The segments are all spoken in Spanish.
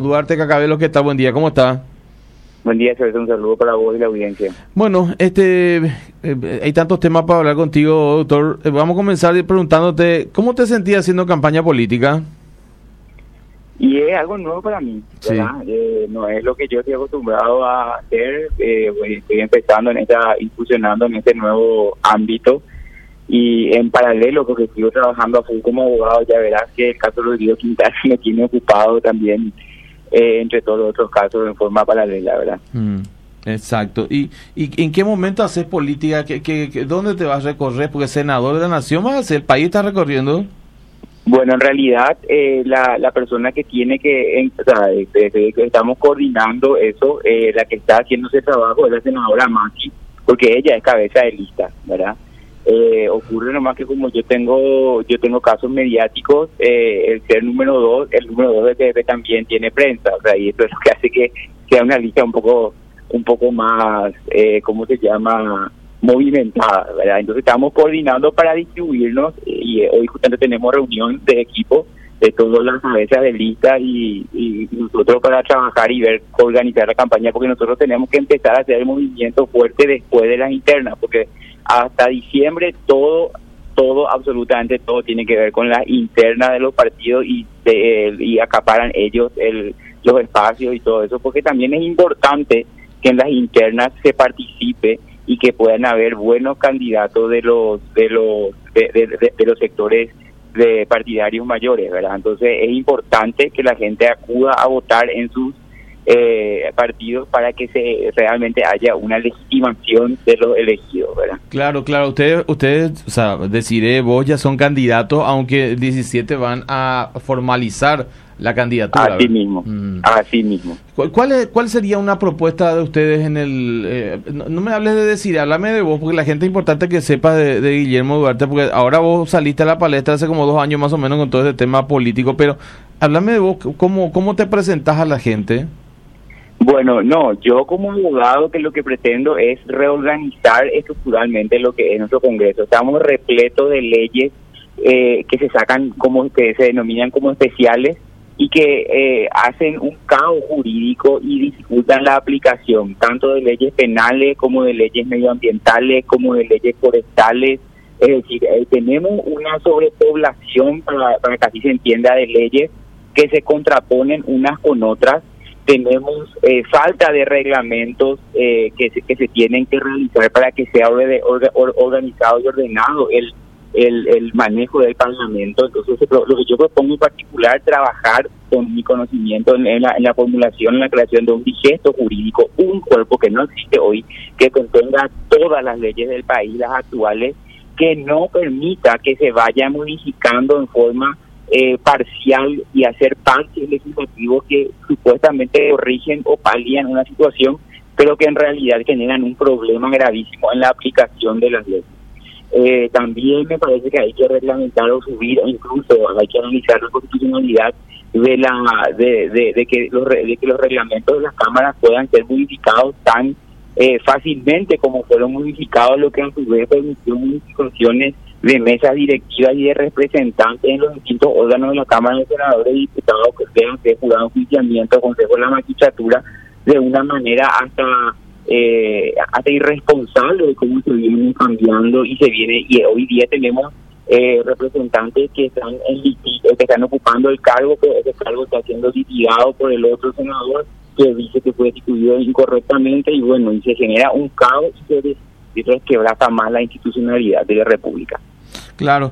Duarte Cacabelo, ¿qué tal? Buen día, ¿cómo está? Buen día, Sergio, un saludo para vos y la audiencia. Bueno, hay tantos temas para hablar contigo, doctor. Vamos a comenzar preguntándote, ¿cómo te sentías haciendo campaña política? Y es algo nuevo para mí, ¿verdad? Sí. No es lo que yo estoy acostumbrado a hacer. Estoy empezando incursionando en este nuevo ámbito. Y en paralelo, porque sigo trabajando a full como abogado, ya verás que el caso de Rodrigo Quintana me tiene ocupado también, entre todos los otros casos, en forma paralela, ¿verdad? Exacto. ¿Y en qué momento haces política? ¿Dónde te vas a recorrer? Porque senador de la nación vas a ser, el país está recorriendo. Bueno, en realidad, la persona que tiene que, estamos coordinando eso, la que está haciendo ese trabajo es la senadora Maki, porque ella es cabeza de lista, ¿verdad? Ocurre nomás que como yo tengo casos mediáticos, el ser el número 2 de TV también tiene prensa, o sea, y eso es lo que hace que sea una lista un poco más, ¿cómo se llama?, movimentada, ¿verdad? Entonces estamos coordinando para distribuirnos, y hoy justamente tenemos reunión de equipo de todas las cabezas de lista y nosotros para trabajar y ver cómo organizar la campaña, porque nosotros tenemos que empezar a hacer el movimiento fuerte después de las internas, porque hasta diciembre todo, absolutamente todo tiene que ver con las internas de los partidos y acaparan ellos los espacios y todo eso, porque también es importante que en las internas se participe y que puedan haber buenos candidatos de los sectores de partidarios mayores, ¿verdad? Entonces es importante que la gente acuda a votar en sus partidos para que realmente haya una legitimación de los elegidos, ¿verdad? Claro, ustedes, o sea, Desiree, vos ya son candidatos, aunque 17 van a formalizar la candidatura. Así mismo, así mismo. ¿Cuál sería una propuesta de ustedes en el... no me hables de Desiree, háblame de vos, porque la gente es importante que sepa de Guillermo Duarte, porque ahora vos saliste a la palestra hace como 2 años más o menos con todo este tema político, pero háblame de vos, ¿cómo te presentás a la gente? Bueno, no, yo como abogado que lo que pretendo es reorganizar estructuralmente lo que es nuestro Congreso. Estamos repletos de leyes que se sacan que se denominan como especiales y que hacen un caos jurídico y dificultan la aplicación tanto de leyes penales como de leyes medioambientales como de leyes forestales. Es decir, tenemos una sobrepoblación, para que así se entienda, de leyes que se contraponen unas con otras. Tenemos falta de reglamentos que se tienen que realizar para que sea organizado y ordenado el manejo del Parlamento. Entonces, lo que yo propongo en particular, trabajar con mi conocimiento en la formulación, en la creación de un digesto jurídico, un cuerpo que no existe hoy, que contenga todas las leyes del país, las actuales, que no permita que se vaya modificando en forma parcial y hacer parches legislativos que supuestamente corrigen o palían una situación, pero que en realidad generan un problema gravísimo en la aplicación de las leyes. También me parece que hay que reglamentar o subir, o incluso hay que analizar la constitucionalidad de que los reglamentos de las cámaras puedan ser modificados tan fácilmente como fueron modificados, lo que a su vez permitió modificaciones de mesas directivas y de representantes en los distintos órganos de la Cámara de Senadores y Diputados, que sean de jurado de enjuiciamiento, Consejo de la Magistratura, de una manera hasta irresponsable de cómo se viene cambiando y hoy día tenemos representantes que están ocupando el cargo, que ese cargo está siendo litigado por el otro senador que dice que fue destituido incorrectamente, y bueno, y se genera un caos y se resquebraja más la institucionalidad de la República. Claro,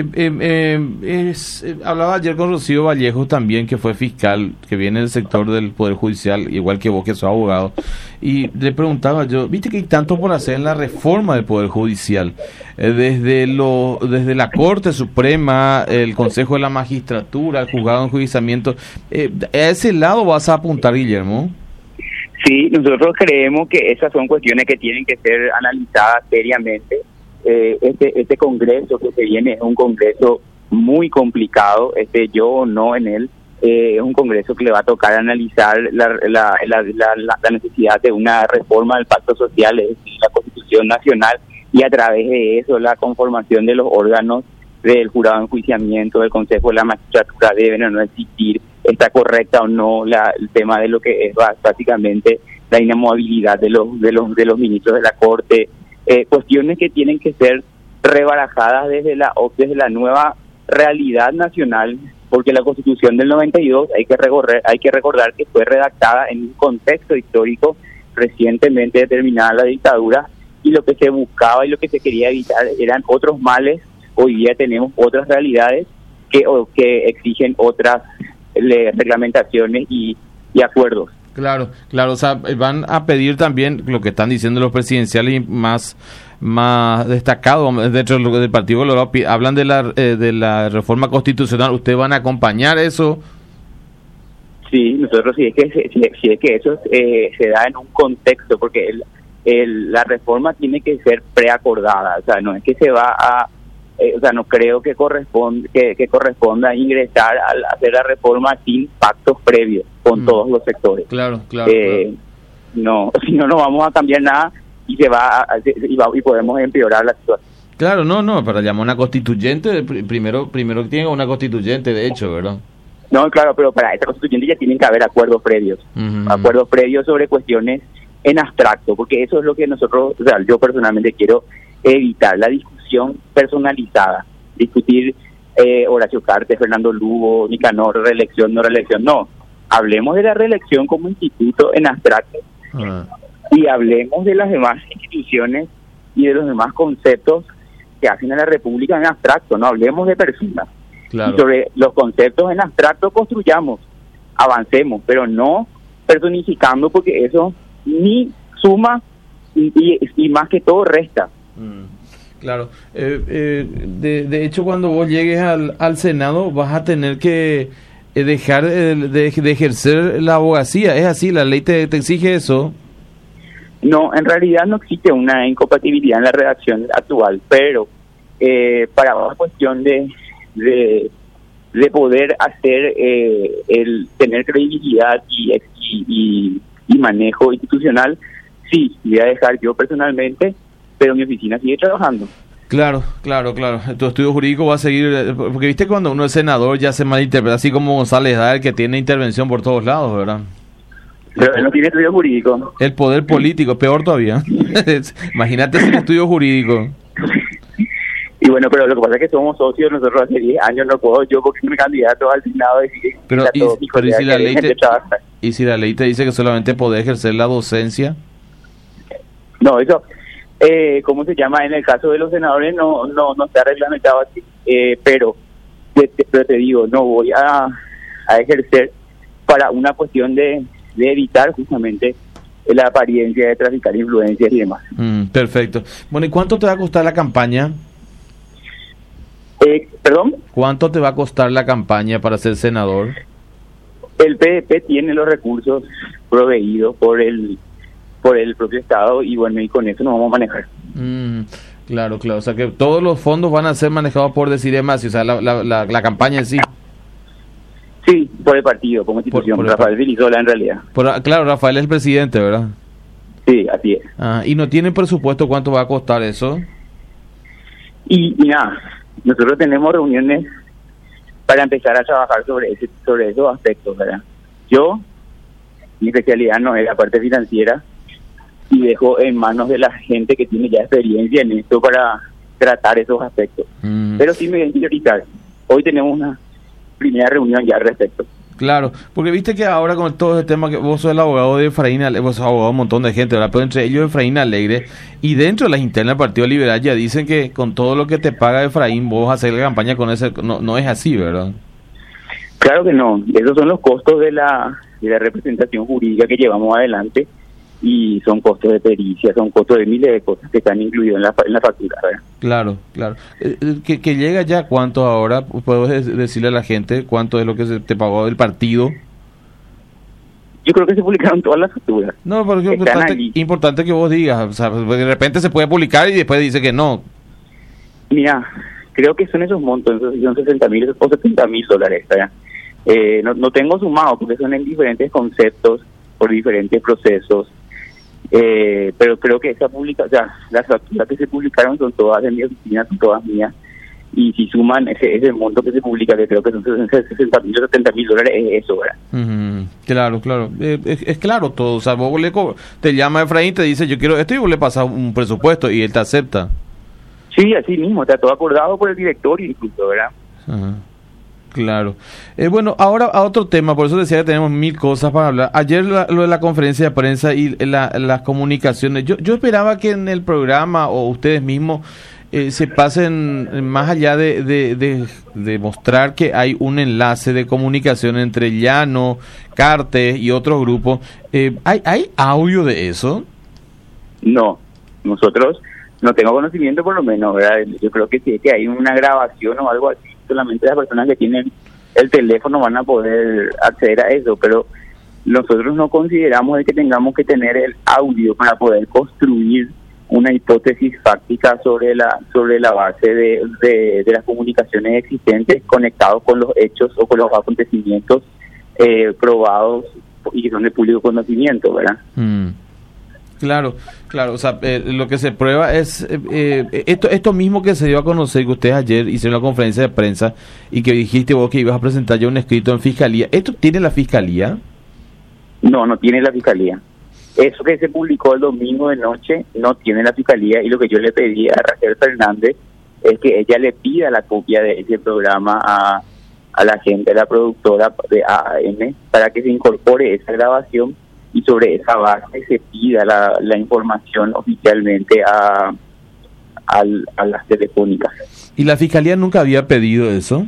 hablaba ayer con Rocío Vallejo también, que fue fiscal, que viene del sector del Poder Judicial, igual que vos, que sos abogado, y le preguntaba yo, viste que hay tanto por hacer en la reforma del Poder Judicial, desde la Corte Suprema, el Consejo de la Magistratura, el Juzgado de Enjuiciamiento, ¿a ese lado vas a apuntar, Guillermo? Sí, nosotros creemos que esas son cuestiones que tienen que ser analizadas seriamente. Este congreso que se viene es un congreso muy complicado, yo no en él, es un congreso que le va a tocar analizar la necesidad de una reforma del pacto social, es decir, la Constitución Nacional, y a través de eso la conformación de los órganos del jurado de enjuiciamiento, del Consejo de la Magistratura deben o no existir, está correcta o no el tema de lo que es básicamente la inamovilidad de los ministros de la Corte, cuestiones que tienen que ser rebarajadas desde la nueva realidad nacional, porque la Constitución del 92 hay que recordar que fue redactada en un contexto histórico recientemente determinada la dictadura, y lo que se buscaba y lo que se quería evitar eran otros males. Hoy día tenemos otras realidades que exigen otras reglamentaciones y acuerdos. Claro, o sea, van a pedir también lo que están diciendo los presidenciales y más destacado dentro del Partido Colorado, hablan de la reforma constitucional. ¿Ustedes van a acompañar eso? Sí, nosotros si es que eso se da en un contexto, porque la reforma tiene que ser preacordada, o sea, no es que se va a no creo que corresponda ingresar a hacer la reforma sin pactos previos con todos los sectores. Claro. No, si no vamos a cambiar nada y y podemos empeorar la situación. Claro, no, para llamar una constituyente, primero que tiene una constituyente, de hecho, ¿verdad? No, claro, pero para esta constituyente ya tienen que haber acuerdos previos, acuerdos previos sobre cuestiones en abstracto, porque eso es lo que nosotros, o sea, yo personalmente quiero evitar, la discusión personalizada, discutir Horacio Cartes, Fernando Lugo, Nicanor, reelección, no reelección, no, hablemos de la reelección como instituto en abstracto y hablemos de las demás instituciones y de los demás conceptos que hacen a la República en abstracto, no hablemos de personas. Claro. Y sobre los conceptos en abstracto construyamos, avancemos, pero no personificando, porque eso ni suma y más que todo resta. Claro. De hecho, cuando vos llegues al Senado vas a tener que dejar de ejercer la abogacía. ¿Es así? ¿La ley te exige eso? No, en realidad no existe una incompatibilidad en la redacción actual, pero para una cuestión de poder hacer el tener credibilidad y manejo institucional, sí, voy a dejar yo personalmente, pero mi oficina sigue trabajando. Claro. Tu estudio jurídico va a seguir, porque viste cuando uno es senador ya se malinterpreta, así como González Daer, que tiene intervención por todos lados, ¿verdad? Pero él no tiene estudio jurídico. El poder político, peor todavía. Imagínate sin estudio jurídico. Y bueno, pero lo que pasa es que somos socios, nosotros hace 10 años no puedo yo, porque soy un candidato al Senado, decir pero ¿y si la ley te dice que solamente podés ejercer la docencia? No, eso, ¿cómo se llama? En el caso de los senadores no está reglamentado así, pero te digo, no voy a ejercer para una cuestión de evitar justamente la apariencia de traficar influencias y demás. Perfecto. Bueno, ¿y cuánto te va a costar la campaña? ¿Perdón? ¿Cuánto te va a costar la campaña para ser senador? El PDP tiene los recursos proveídos por el propio Estado y bueno, y con eso nos vamos a manejar. Claro, o sea que todos los fondos van a ser manejados por Desiremasi, o sea, la campaña en sí. Sí, por el partido, como institución, por Rafael Vilisola en realidad. Claro, Rafael es el presidente, ¿verdad? Sí, así es. ¿Y no tiene presupuesto cuánto va a costar eso? Y nada, nosotros tenemos reuniones para empezar a trabajar sobre esos aspectos, ¿verdad? Yo, mi especialidad no es la parte financiera y dejo en manos de la gente que tiene ya experiencia en esto para tratar esos aspectos. Pero sí me voy a priorizar. Hoy tenemos una primera reunión ya al respecto. Claro, porque viste que ahora con todo el tema que vos sos el abogado de Efraín Alegre, vos sos abogado de un montón de gente, ¿verdad? Pero entre ellos Efraín Alegre, y dentro de las internas del Partido Liberal ya dicen que con todo lo que te paga Efraín vos vas a hacer la campaña con ese, no es así, ¿verdad? Claro que no, esos son los costos de la representación jurídica que llevamos adelante, y son costos de pericia, son costos de miles de cosas que están incluidos en la factura, ¿verdad? Claro. Que llega ya, ¿cuánto ahora? ¿Puedes decirle a la gente cuánto es lo que se te pagó del partido? Yo creo que se publicaron todas las facturas. No, pero es importante que vos digas, o sea, de repente se puede publicar y después dice que no. Mira, creo que son esos montos, son $60,000 o $70,000, ¿verdad? No tengo sumado porque son en diferentes conceptos, por diferentes procesos. Pero creo que las facturas que se publicaron son todas de mi oficina, son todas mías, y si suman ese monto que se publica, que creo que son 60.000 o 70.000 dólares, es eso, ¿verdad? Claro, claro. Es claro todo. O sea, vos te llama Efraín, te dice, yo quiero esto, y vos le pasas un presupuesto y él te acepta. Sí, así mismo, está todo acordado por el directorio incluso, ¿verdad? Ajá. Claro. Bueno, ahora a otro tema, por eso decía que tenemos 1000 cosas para hablar. Ayer lo de la conferencia de prensa y las comunicaciones. Yo esperaba que en el programa o ustedes mismos se pasen más allá de mostrar que hay un enlace de comunicación entre Llano, Cartes y otros grupos. ¿Hay audio de eso? No, nosotros no tengo conocimiento por lo menos, ¿verdad? Yo creo que si es que hay una grabación o algo así, solamente las personas que tienen el teléfono van a poder acceder a eso, pero nosotros no consideramos de que tengamos que tener el audio para poder construir una hipótesis fáctica sobre la base de las comunicaciones existentes conectados con los hechos o con los acontecimientos probados y que son de público conocimiento, ¿verdad? Claro, o sea, lo que se prueba es esto mismo que se dio a conocer, que ustedes ayer hicieron la conferencia de prensa y que dijiste vos que ibas a presentar ya un escrito en fiscalía. ¿Esto tiene la fiscalía? No tiene la fiscalía. Eso que se publicó el domingo de noche no tiene la fiscalía, y lo que yo le pedí a Raquel Fernández es que ella le pida la copia de ese programa a la gente, a la productora de AAM, para que se incorpore esa grabación y sobre esa base se pida la información oficialmente a las telefónicas. ¿Y la fiscalía nunca había pedido eso?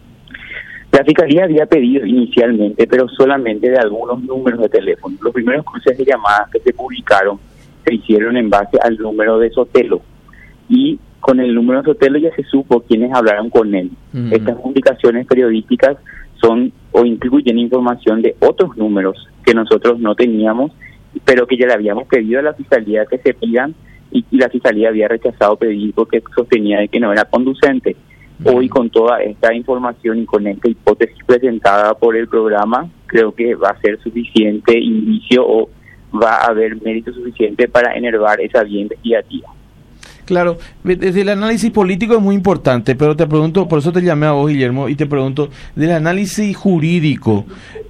La fiscalía había pedido inicialmente, pero solamente de algunos números de teléfono. Los primeros cruces de llamadas que se publicaron se hicieron en base al número de Sotelo, y con el número de Sotelo ya se supo quiénes hablaron con él. Estas publicaciones periodísticas son o incluyen información de otros números que nosotros no teníamos, pero que ya le habíamos pedido a la fiscalía que se pidan, y la fiscalía había rechazado pedir porque sostenía de que no era conducente. Hoy, con toda esta información y con esta hipótesis presentada por el programa, creo que va a ser suficiente indicio o va a haber mérito suficiente para enervar esa vía investigativa. Claro, desde el análisis político es muy importante, pero te pregunto, por eso te llamé a vos, Guillermo, y te pregunto, del análisis jurídico,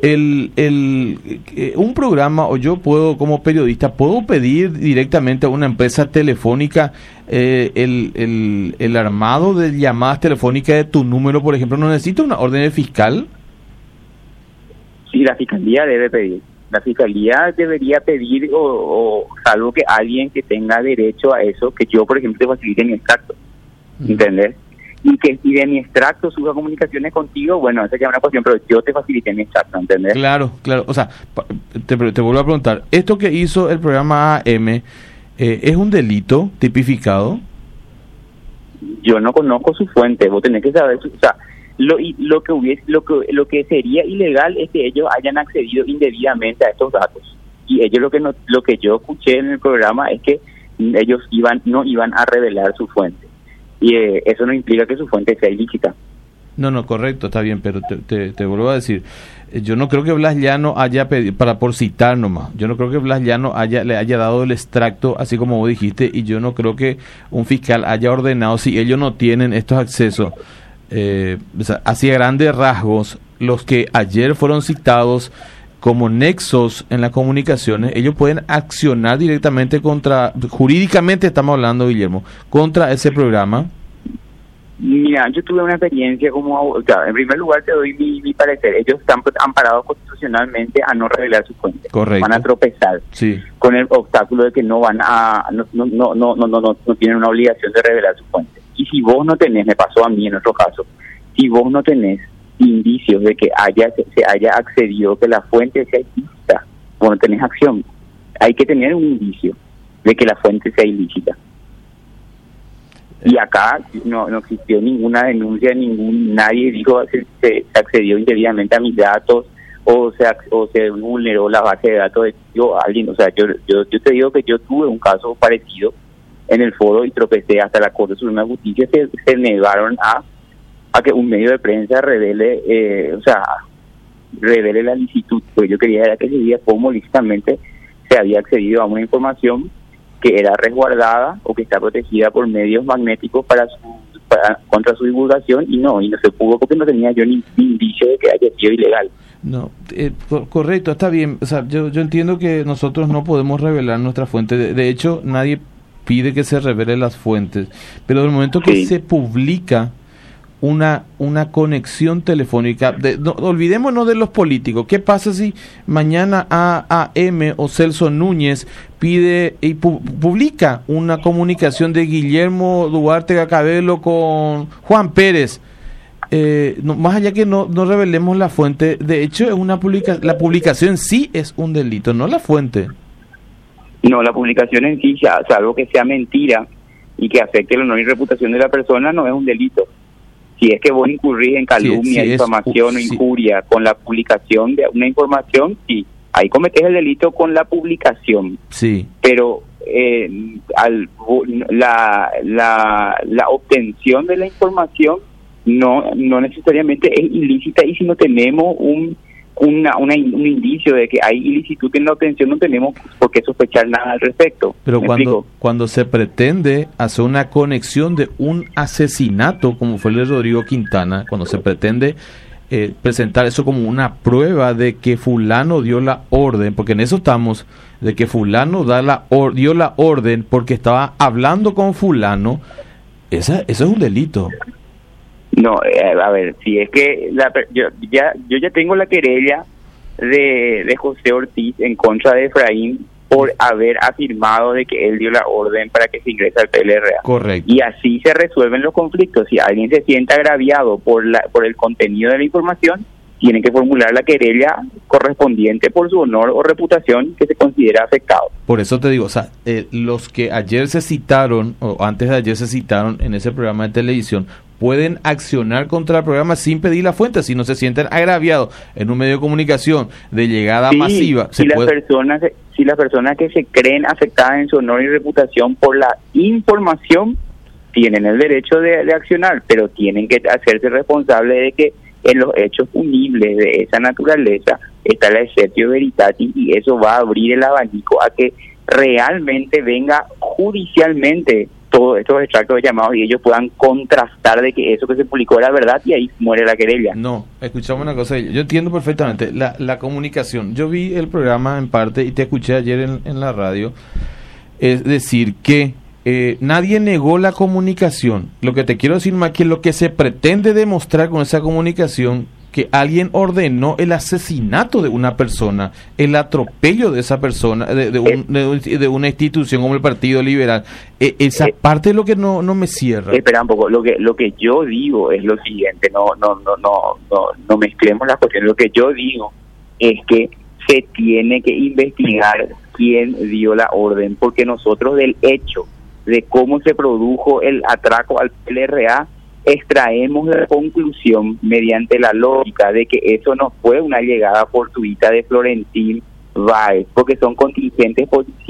un programa, o yo puedo, como periodista, puedo pedir directamente a una empresa telefónica el armado de llamadas telefónicas de tu número, por ejemplo. ¿No necesito una orden de fiscal? Sí, la fiscalía debe pedir. La fiscalía debería pedir, o salvo que alguien que tenga derecho a eso, que yo, por ejemplo, te facilite mi extracto, ¿entendés? Y que si de mi extracto suba comunicaciones contigo, bueno, esa ya es una cuestión, pero yo te facilité mi extracto, ¿entendés? Claro, o sea, te vuelvo a preguntar, ¿esto que hizo el programa AM es un delito tipificado? Yo no conozco su fuente, vos tenés que saber o sea, lo que sería ilegal es que ellos hayan accedido indebidamente a estos datos, y ellos lo que yo escuché en el programa es que ellos no iban a revelar su fuente, y eso no implica que su fuente sea ilícita. No, correcto, está bien, pero te vuelvo a decir, yo no creo que Blas Llano haya pedido, por citar nomás, yo no creo que Blas Llano le haya dado el extracto, así como vos dijiste, y yo no creo que un fiscal haya ordenado, si ellos no tienen estos accesos, o sea, hacia grandes rasgos, los que ayer fueron citados como nexos en las comunicaciones, ellos pueden accionar directamente jurídicamente estamos hablando, Guillermo, contra ese programa. Mira, yo tuve una experiencia o sea, en primer lugar te doy mi parecer. Ellos están amparados constitucionalmente a no revelar su fuente. Correcto. Van a tropezar con el obstáculo de que no tienen una obligación de revelar su fuente. Y si vos no tenés, me pasó a mí en otro caso, si vos no tenés indicios de que se haya accedido, que la fuente sea ilícita, vos no tenés acción. Hay que tener un indicio de que la fuente sea ilícita. Y acá no existió ninguna denuncia, nadie dijo se accedió indebidamente a mis datos o se vulneró la base de datos de alguien. O sea, yo te digo que yo tuve un caso parecido en el foro y tropecé hasta la Corte Suprema de Justicia. Se negaron a que un medio de prensa revele la licitud, pues yo quería era que se diga cómo lícitamente se había accedido a una información que era resguardada o que está protegida por medios magnéticos para contra su divulgación y no se pudo porque no tenía yo ni indicio de que haya sido ilegal. No, correcto, está bien. O sea, yo entiendo que nosotros no podemos revelar nuestra fuente. De hecho, nadie pide que se revele las fuentes. Pero del momento que se publica una conexión telefónica, no, olvidémonos de los políticos. ¿Qué pasa si mañana AM o Celso Núñez pide y publica una comunicación de Guillermo Duarte Gacabello con Juan Pérez? Más allá que no revelemos la fuente, de hecho es la publicación en sí es un delito, no la fuente. No, la publicación en sí, salvo que sea mentira y que afecte el honor y reputación de la persona, no es un delito. Si es que vos incurrís en calumnia, difamación o injuria con la publicación de una información, sí, ahí cometés el delito con la publicación. Sí. Pero la obtención de la información no necesariamente es ilícita, y si no tenemos un indicio de que hay ilicitud en la obtención, no tenemos por qué sospechar nada al respecto. Pero cuando se pretende hacer una conexión de un asesinato, como fue el de Rodrigo Quintana, cuando se pretende presentar eso como una prueba de que fulano dio la orden, porque en eso estamos, de que fulano dio la orden porque estaba hablando con fulano, eso es un delito. No, a ver, si es que yo ya tengo la querella de José Ortiz en contra de Efraín por haber afirmado de que él dio la orden para que se ingrese al PLRA. Correcto. Y así se resuelven los conflictos. Si alguien se siente agraviado por el contenido de la información, tiene que formular la querella correspondiente por su honor o reputación que se considera afectado. Por eso te digo, o sea, los que ayer se citaron, o antes de ayer se citaron en ese programa de televisión, pueden accionar contra el programa sin pedir la fuente, si no se sienten agraviados en un medio de comunicación de llegada masiva. Si las personas que se creen afectadas en su honor y reputación por la información, tienen el derecho de accionar, pero tienen que hacerse responsables de que en los hechos punibles de esa naturaleza está la exceptio veritatis, y eso va a abrir el abanico a que realmente venga judicialmente todos estos extractos de llamados y ellos puedan contrastar de que eso que se publicó era verdad, y ahí muere la querella. No, escuchamos una cosa, yo entiendo perfectamente la comunicación. Yo vi el programa en parte y te escuché ayer en la radio, es decir que nadie negó la comunicación. Lo que te quiero decir más que lo que se pretende demostrar con esa comunicación, que alguien ordenó el asesinato de una persona, el atropello de esa persona, de una institución como el Partido Liberal. Esa parte es lo que no me cierra. Espera un poco, lo que yo digo es lo siguiente, no mezclemos las cuestiones. Lo que yo digo es que se tiene que investigar quién dio la orden, porque nosotros del hecho de cómo se produjo el atraco al PLRA extraemos la conclusión mediante la lógica de que eso no fue una llegada fortuita de Florentín Báez, porque son contingentes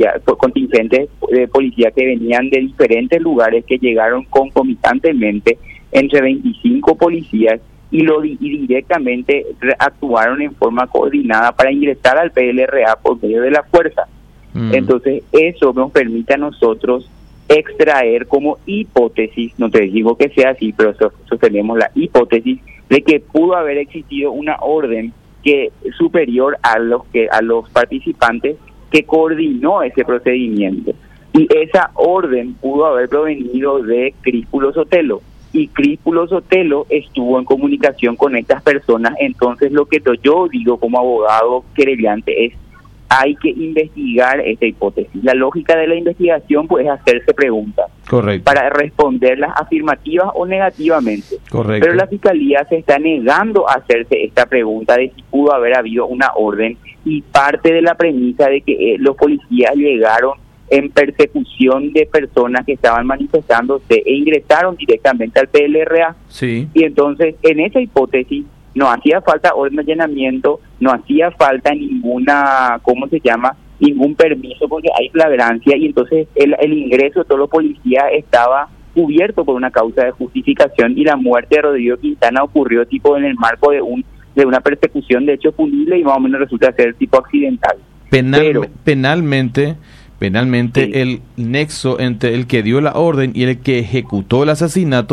de policía que venían de diferentes lugares, que llegaron concomitantemente entre 25 policías y directamente actuaron en forma coordinada para ingresar al PLRA por medio de la fuerza. Entonces eso nos permite a nosotros extraer como hipótesis, no te digo que sea así, pero sostenemos la hipótesis de que pudo haber existido una orden que superior a los participantes que coordinó ese procedimiento, y esa orden pudo haber provenido de Críspulo Sotelo, y Críspulo Sotelo estuvo en comunicación con estas personas. Entonces lo que yo digo como abogado querellante es: hay que investigar esta hipótesis. La lógica de la investigación pues es hacerse preguntas. Correcto. Para responderlas afirmativas o negativamente. Correcto. Pero la Fiscalía se está negando a hacerse esta pregunta de si pudo haber habido una orden, y parte de la premisa de que los policías llegaron en persecución de personas que estaban manifestándose e ingresaron directamente al PLRA. Sí. Y entonces, en esa hipótesis, no hacía falta orden de allanamiento, no hacía falta ninguna, ningún permiso, porque hay flagrancia, y entonces el ingreso de todos los policías estaba cubierto por una causa de justificación, y la muerte de Rodrigo Quintana ocurrió tipo en el marco de una persecución de hecho punible, y más o menos resulta ser tipo accidental. Penalmente sí. El nexo entre el que dio la orden y el que ejecutó el asesinato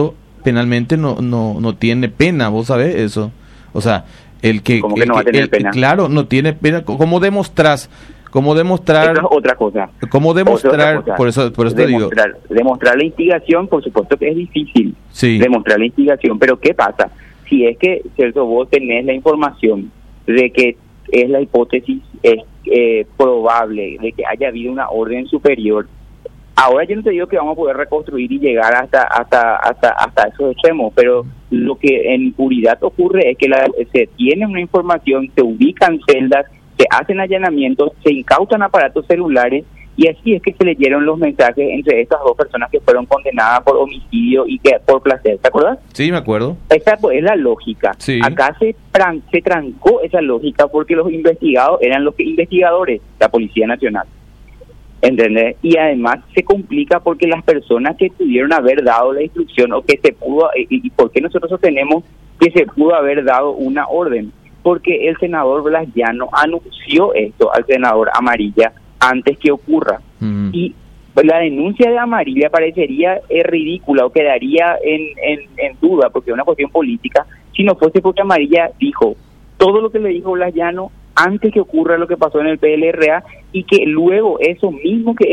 penalmente no tiene pena, vos sabés eso. O sea, el que... ¿Cómo que no va a tener pena? Claro, no tiene pena. ¿Cómo demostrar? Eso es otra cosa. ¿Cómo demostrar? Otra cosa. Por eso te digo. Demostrar la instigación, por supuesto que es difícil. Sí. Demostrar la instigación, pero ¿qué pasa? Si es que, Celso, vos tenés la información de que es la hipótesis probable de que haya habido una orden superior, ahora yo no te digo que vamos a poder reconstruir y llegar hasta esos extremos, pero lo que en puridad ocurre es que se tiene una información, se ubican celdas, se hacen allanamientos, se incautan aparatos celulares, y así es que se leyeron los mensajes entre estas dos personas que fueron condenadas por homicidio y que por placer, ¿te acuerdas? Sí, me acuerdo. Esa es la lógica. Sí. Acá se trancó esa lógica porque los investigados eran los investigadores, la Policía Nacional. ¿Entendés? Y además se complica porque las personas que pudieron haber dado la instrucción o que se pudo, y por qué nosotros sostenemos que se pudo haber dado una orden, porque el senador Blas Llano anunció esto al senador Amarilla antes que ocurra. Y la denuncia de Amarilla parecería ridícula o quedaría en duda porque es una cuestión política si no fuese porque Amarilla dijo todo lo que le dijo Blas Llano antes que ocurra lo que pasó en el PLRA, y que luego eso mismo que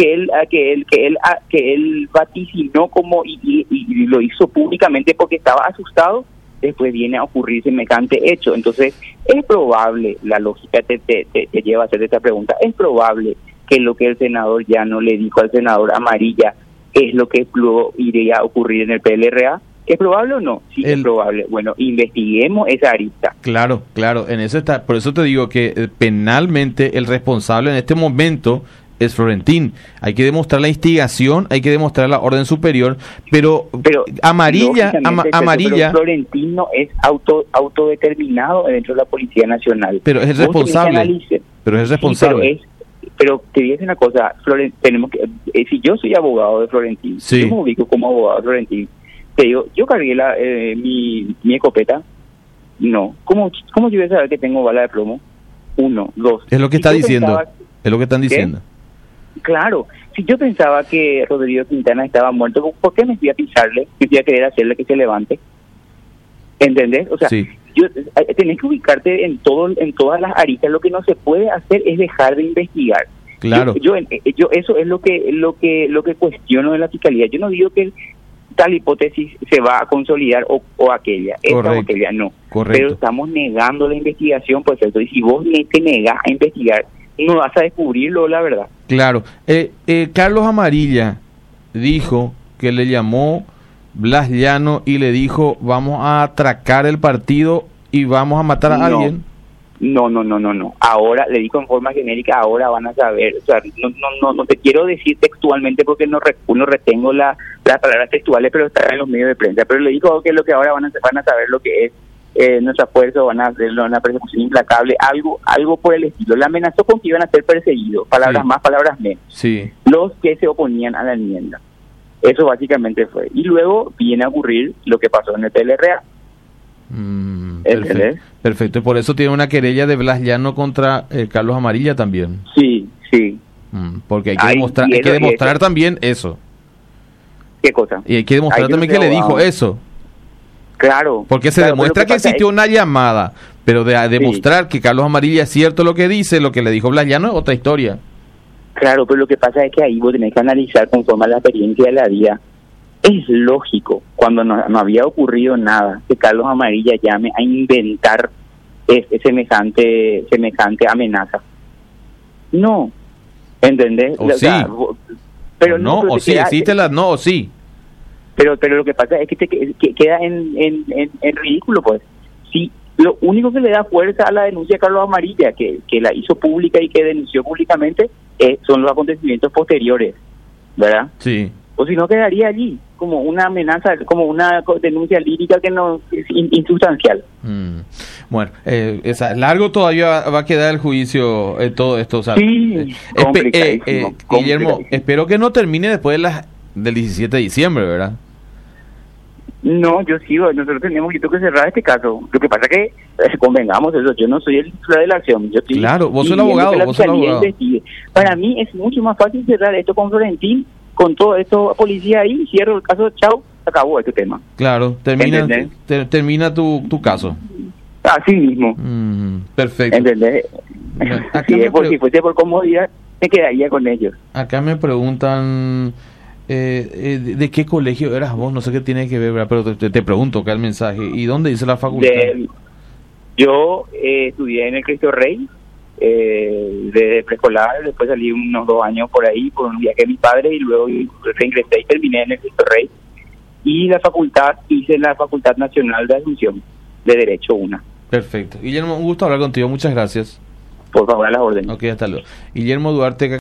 él vaticinó como y lo hizo públicamente porque estaba asustado, después viene a ocurrir semejante hecho. Entonces es probable, la lógica te lleva a hacer esta pregunta, es probable que lo que el senador Llano le dijo al senador Amarilla es lo que luego iría a ocurrir en el PLRA. ¿Es probable o no? Sí, es probable. Bueno, investiguemos esa arista. Claro, en eso está. Por eso te digo que penalmente el responsable en este momento es Florentín. Hay que demostrar la instigación, hay que demostrar la orden superior, pero Amarilla... Pero Florentín no es autodeterminado dentro de la Policía Nacional. Pero es el responsable. Pero te voy a decir una cosa, tenemos que, si yo soy abogado de Florentín, sí, yo me ubico como abogado de Florentín, te digo, yo cargué mi escopeta, no. ¿Cómo yo voy a saber que tengo bala de plomo? 1, 2. Es lo que está diciendo, es lo que están diciendo. Claro, si yo pensaba que Rodrigo Quintana estaba muerto, ¿por qué me fui a pisarle? Me fui a querer hacerle que se levante. ¿Entendés? O sea, sí, tenés que ubicarte en todas las aristas. Lo que no se puede hacer es dejar de investigar. Claro. Yo eso es lo que cuestiono de la fiscalía. Yo no digo que tal hipótesis se va a consolidar o aquella, esta o aquella, no. Correcto. Pero estamos negando la investigación, pues eso. Y si vos te negás a investigar, no vas a descubrirlo, la verdad. Claro. Carlos Amarilla dijo que le llamó Blas Llano y le dijo, vamos a atracar el partido y vamos a matar a alguien. No. Ahora, le digo en forma genérica, ahora van a saber. O sea, no te quiero decir textualmente porque no retengo las palabras textuales, pero está en los medios de prensa. Pero le digo que lo que ahora van a saber lo que es nuestra fuerza, van a hacer una persecución implacable, algo por el estilo. Le amenazó con que iban a ser perseguidos, palabras más, palabras menos. Sí. Los que se oponían a la enmienda. Eso básicamente fue. Y luego viene a ocurrir lo que pasó en el PLRA. Perfecto. Por eso tiene una querella de Blas Llano contra Carlos Amarilla también. Sí. Porque hay que demostrar también eso. ¿Qué cosa? Y hay que demostrar también que le dijo eso. Claro. Porque se demuestra que existió una llamada, pero de demostrar que Carlos Amarilla es cierto lo que dice, lo que le dijo Blas Llano es otra historia. Claro, pero lo que pasa es que ahí vos tenés que analizar conforme a la experiencia de la vida. Es lógico, cuando no había ocurrido nada, que Carlos Amarilla llame a inventar semejante amenaza. No, ¿entendés? O sí. Pero no, o sí, existe la no o sí. Pero lo que pasa es que queda en ridículo, pues. Sí, lo único que le da fuerza a la denuncia de Carlos Amarilla, que la hizo pública y que denunció públicamente, son los acontecimientos posteriores, ¿verdad? Sí. O si no, quedaría allí como una amenaza, como una denuncia lírica que no es insustancial. Bueno, largo todavía va a quedar el juicio, todo esto. O sea, sí, Guillermo, espero que no termine después del 17 de diciembre, ¿verdad? No, yo sigo, nosotros tenemos que cerrar este caso. Lo que pasa es que, convengamos eso, yo no soy el titular de la acción. Yo claro, vos sos el abogado. Para mí es mucho más fácil cerrar esto con Florentín, con todo esto policía ahí, cierro el caso, chao. acabó este tema. Claro, termina tu caso. Así mismo. Perfecto. ¿Entendés? Si fuese por comodidad, me quedaría con ellos. Acá me preguntan de qué colegio eras vos, no sé qué tiene que ver, ¿verdad? Pero te pregunto acá el mensaje. ¿Y dónde dice la facultad? Yo estudié en el Cristo Rey, de preescolar, después salí unos 2 años por ahí, por un viaje de mi padre, y luego reingresé y terminé en el Cristo Rey. Y la facultad, hice la Facultad Nacional de Asunción, de Derecho 1. Perfecto. Guillermo, un gusto hablar contigo, muchas gracias. Por favor, a las órdenes. Ok, hasta luego. Guillermo Duarte.